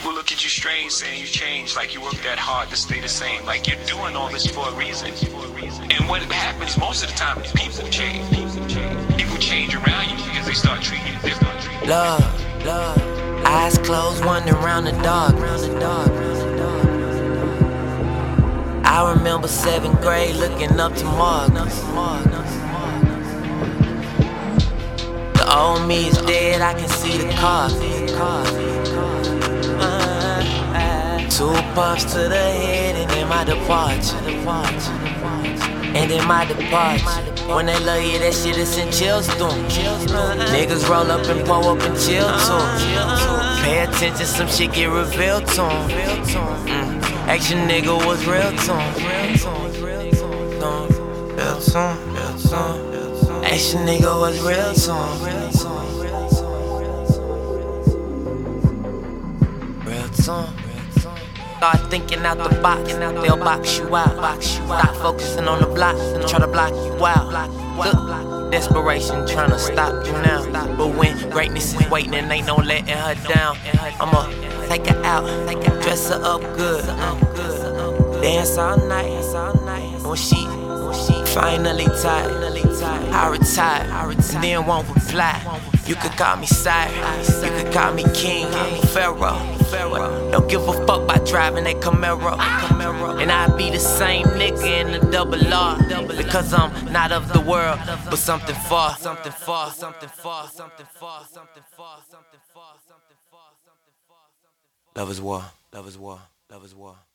People look at you strange, saying you changed, like you worked that hard to stay the same, like you're doing all this for a reason. And what happens most of the time is people change. People change around you because they start treating you differently. Love, eyes closed, wandering around the dark. I remember 7th grade looking up to Marcus. The old me is dead, I can see the car. 2 puffs to the head and then my departure. And then my departure. When they love you, that shit is in chills through 'em. Niggas roll up and pull up and chill to 'em. Pay attention, some shit get revealed to 'em. Action nigga was real to 'em. Action nigga was real to 'em. Real to 'em. Start thinking out the box, they'll box you out. Stop focusing on the block, try to block you out. Look, desperation trying to stop you now. But when greatness is waiting and ain't no letting her down, I'ma take her out, dress her up good, dance all night. When she finally tired, I retire, and then won't reply. You could call me sire, you could call me king, Pharaoh. Don't give a fuck about driving that Camaro. And I be the same nigga in the double R, because I'm not of the world, but something far. Love is war, love is war, love is war.